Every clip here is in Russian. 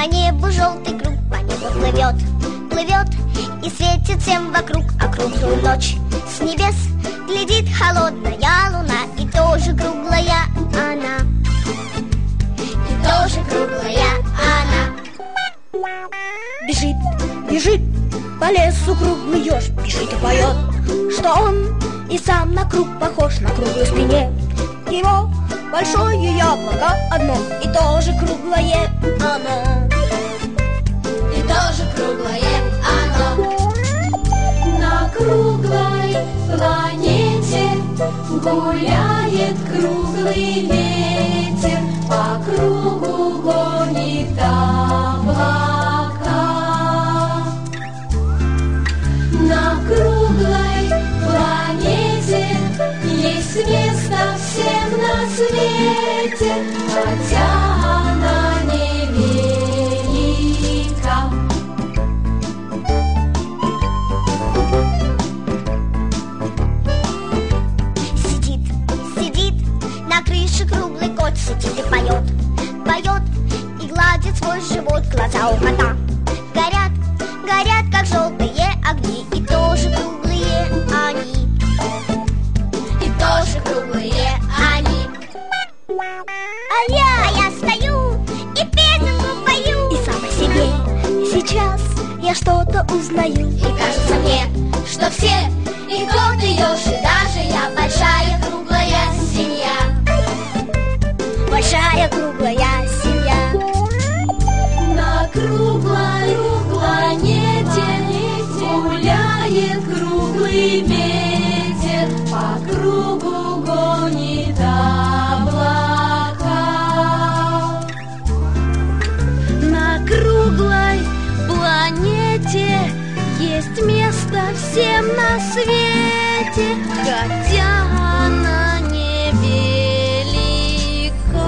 По небу желтый круг, по небу плывет, плывет и светит всем вокруг. А круглую ночь с небес глядит холодная луна, и тоже круглая она, и тоже круглая она. Бежит, бежит по лесу круглый еж, бежит и поет, что он и сам на круг похож, на круглой спине его большое яблоко одно, и тоже круглое оно, и тоже круглое оно. На круглой планете гуляет круглый ветер, по кругу гонит облака. На круглой планете есть место всем на свете, хотя она невелика. Сидит, сидит на крыше круглый кот, сидит и поет, поет и гладит свой живот. Глаза у кота горят, горят, как желтые огни, и тоже круглые они, и тоже круглые они. А я стою и песенку пою, и сам по себе сейчас я что-то узнаю. и кажется мне, что все, и кот, и еж, и даже я, большая круглая семья, большая круглая семья. На круглой планете гуляет круглый ветер, по кругу гонит облака. На круглой планете есть место всем на свете, хотя она невелика.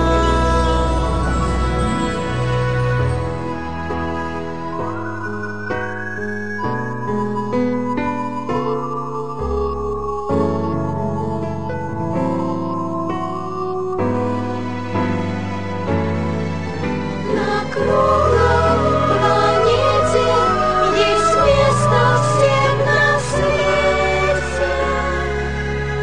На круглой планете есть место всем на свете,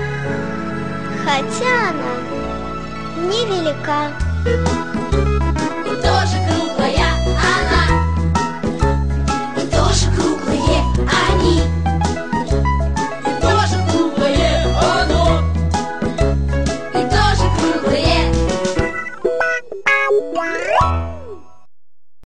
Хотя она невелика.